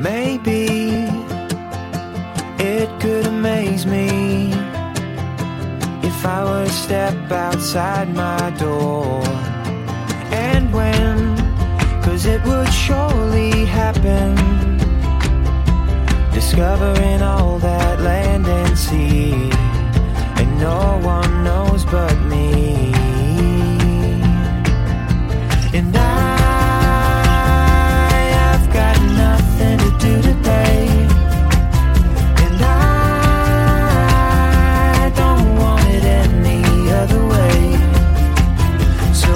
Maybe it could amaze me if I were to step outside my door. And when, 'cause it would surely happen, discovering all that land and sea, and no one knows but me. And I've got nothing to do today, and I don't want it any other way. So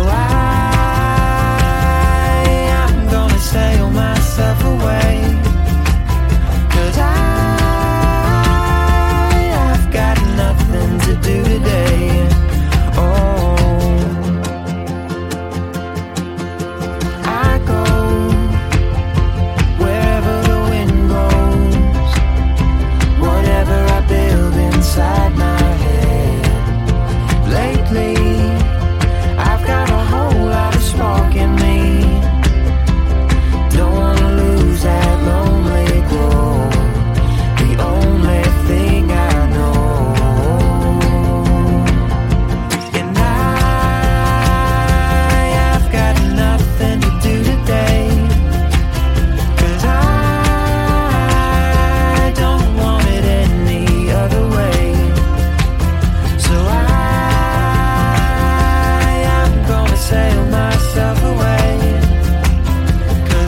I'm gonna sail myself away, 'cause I've got nothing to do today. Oh, I go wherever the wind blows, whatever I build inside my head. Lately, I've got a whole lot of spark in me. Don't wanna lose that lonely glow, the only thing I know. And I've got nothing to do today, 'cause I don't want it any other way. So I'm gonna sail myself away, 'cause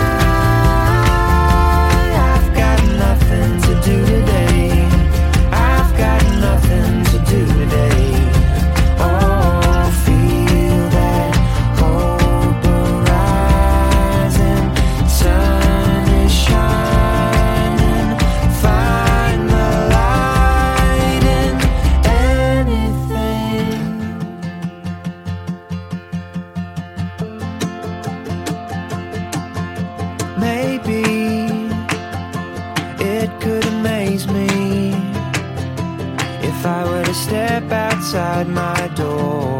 I've got nothing to do today. I've got nothing to do today. Oh, feel that hope arising, sun is shining, find the light in anything. Maybe it could amaze me if I were to step outside my door.